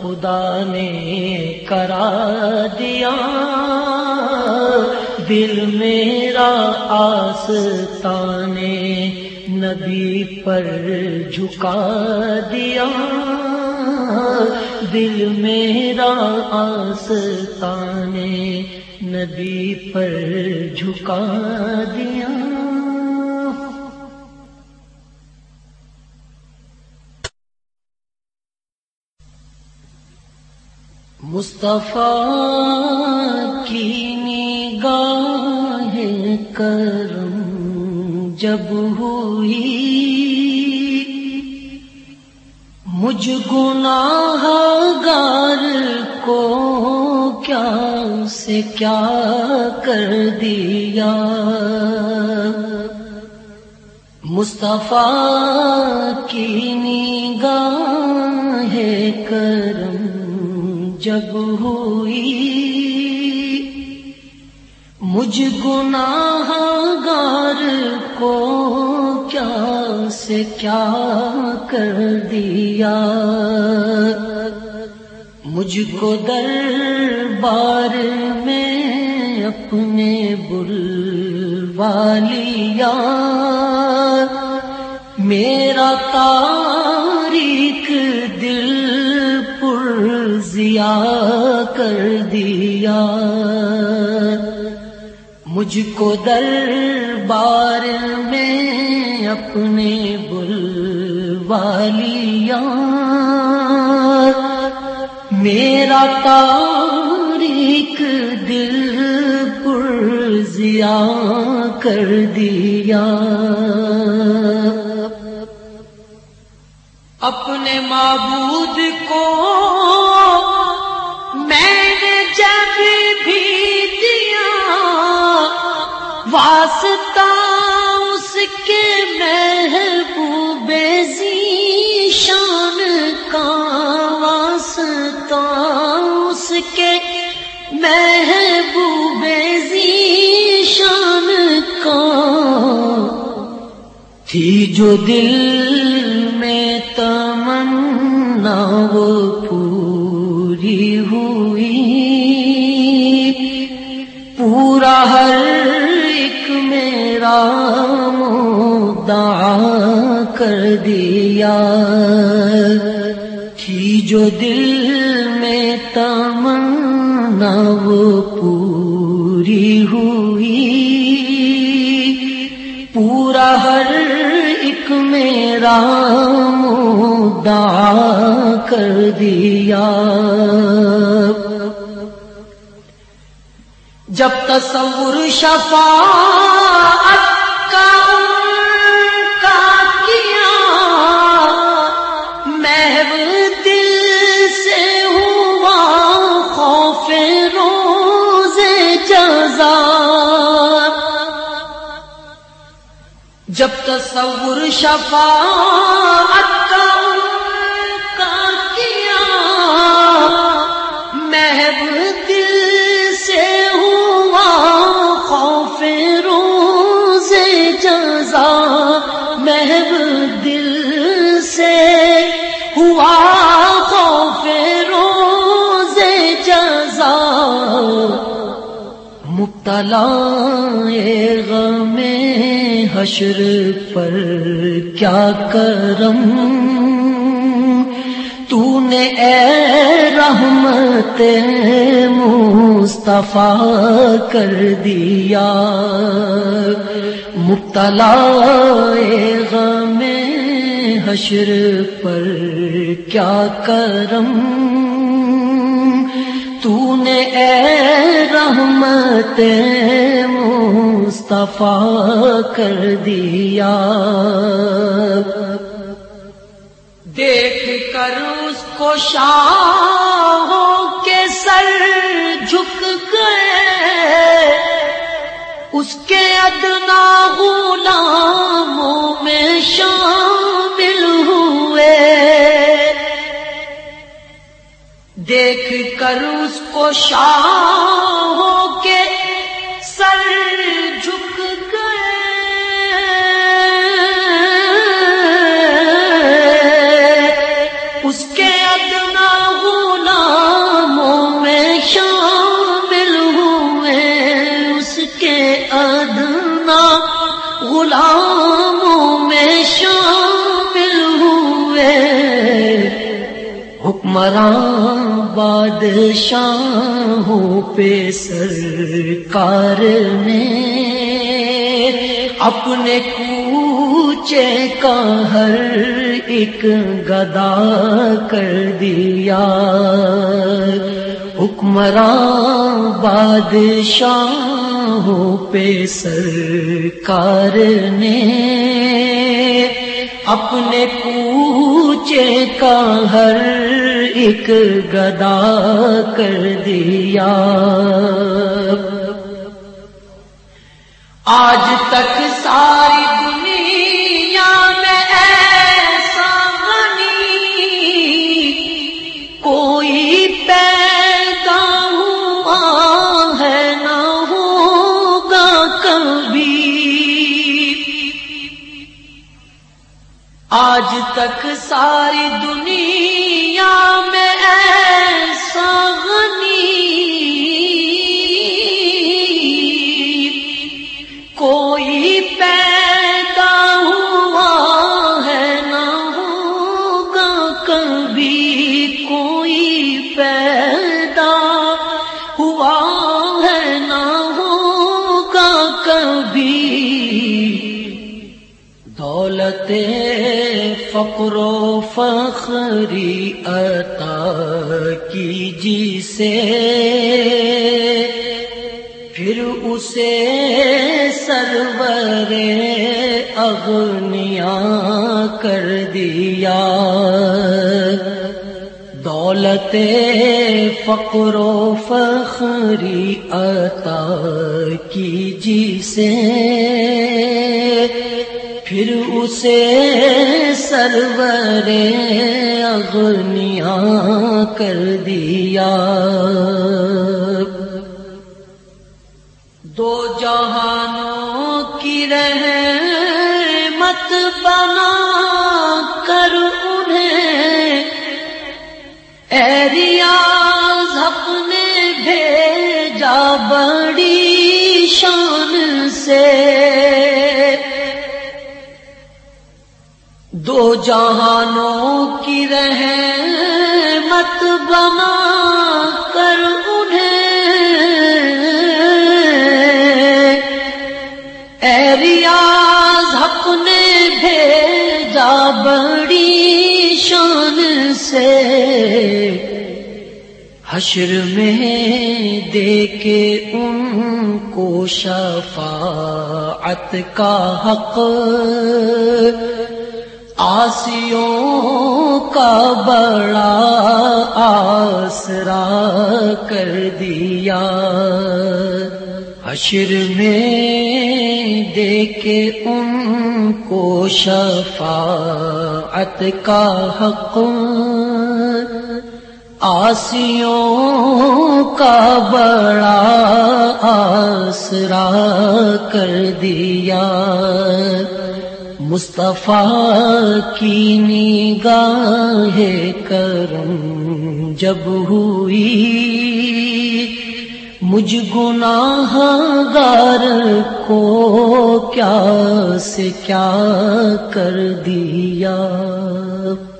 خدا نے کرا دیا، دل میرا آستانے نبی پر جھکا دیا، دل میرا آستانے نبی پر جھکا دیا۔ مصطفیٰ کی نگاہ کرم جب ہوئی، مجھ گناہ گار کو کیا سے کیا کر دیا۔ مصطفیٰ کی نگاہ کرم جب ہوئی، مجھ گناہ گار کو کیا سے کیا کر دیا۔ مجھ کو دربار میں اپنے بلوا لیا، میرا تاریک دل ضیا کر دیا۔ مجھ کو دربار میں اپنے بلوا لیا، میرا تاریک دل ضیا کر دیا۔ اپنے معبود کو میں نے جب بھی دیا، واسطہ اس کے محبوب ذیشان کا، واسطہ اس کے محبوب ذیشان کا، تھی جو دل میں تمنا وہ پوری ہوئی، پورا ہر ایک میرا مدعا کر دیا۔ تھی جو دل میں تمنا وہ پوری ہوئی، پورا ہر ایک میرا مدعا کر دیا۔ جب تصور شفاعت کا ان کا کیا، محو دل سے ہوا خوف روز جزا۔ جب تصور شفاعت کا ان کا کیا، محو دل سے ہوا خوف روز جزا، محو دل سے ہوا خوف روز جزا۔ مبتلا غم حشر پر کیا کرم تو نے اے رحمت مصطفیٰ کر دیا۔ مبتلا غم حشر پر کیا کرم تو نے اے رحمت مصطفیٰ کر دیا۔ دیکھ کر اس کو شاہوں کے سر جھک گئے، اس کے ادنا غلاموں میں شامل ہوئے۔ دیکھ کر اس کو شاہوں کے سر جھک گئے، اس کے ادنا غلاموں حکمراں بادشاہوں پہ سرکار نے اپنے کوچے کا ہر ایک گدا کر دیا. حکمراں بادشاہوں پہ سرکار نے اپنے کوچے کا ہر ایک گدا کر دیا. آج تک ساری دنیا میں ایسا نہیں کوئی پیدا ہوا ہے نہ ہوگا کبھی. آج تک ساری دنیا میں ایسا کوئی پیدا ہوا ہے نہ ہوگا کبھی. کوئی پیدا ہوا ہے نہ ہوگا کبھی. دولت فقر و فخری عطا کیجی سے پھر اسے سرور اغنیاء کر دیا. دولت فقر و فخری عطا کیجی سے پھر اسے سرور اغنیاء کر دیا. دو جہانوں کی رحمت بنا کر انہیں اے ریاض اپنے بھیجا بڑی شان سے. دو جہانوں کی رحمت بنا کر اے ریاض حق نے بھیجا بڑی شان سے. حشر میں دے کے ان کو شفاعت کا حق عاصیوں کا بڑا آسرا کر دیا. حشر میں دے کے ان کو شفاعت کا حق عاصیوں کا بڑا آسرا کر دیا. مصطفیٰ کی نگاہ کرم جب ہوئی مجھ گناہ گار کو کیا سے کیا کر دیا.